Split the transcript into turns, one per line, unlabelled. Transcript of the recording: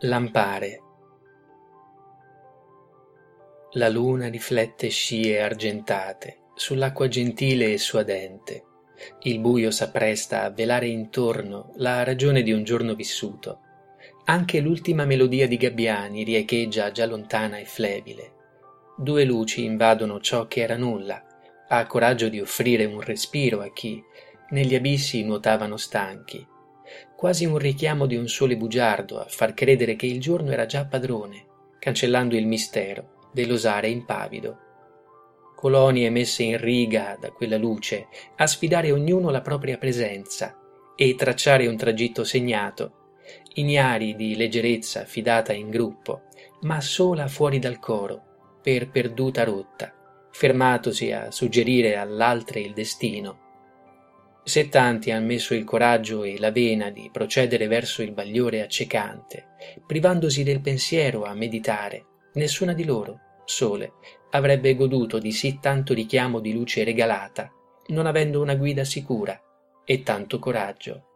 Lampare. La luna riflette scie argentate sull'acqua gentile e suadente. Il buio s'appresta a velare intorno la ragione di un giorno vissuto. Anche l'ultima melodia di gabbiani riecheggia già lontana e flebile. Due luci invadono ciò che era nulla, ha coraggio di offrire un respiro a chi negli abissi nuotavano stanchi. Quasi un richiamo di un sole bugiardo a far credere che il giorno era già padrone, cancellando il mistero dell'osare impavido. Colonie messe in riga da quella luce a sfidare ognuno la propria presenza e tracciare un tragitto segnato, ignari di leggerezza fidata in gruppo, ma sola fuori dal coro, per perduta rotta, fermatosi a suggerire all'altre il destino. Se tanti han messo il coraggio e la vena di procedere verso il bagliore accecante, privandosi del pensiero a meditare, nessuna di loro, sole, avrebbe goduto di sì tanto richiamo di luce regalata, non avendo una guida sicura e tanto coraggio.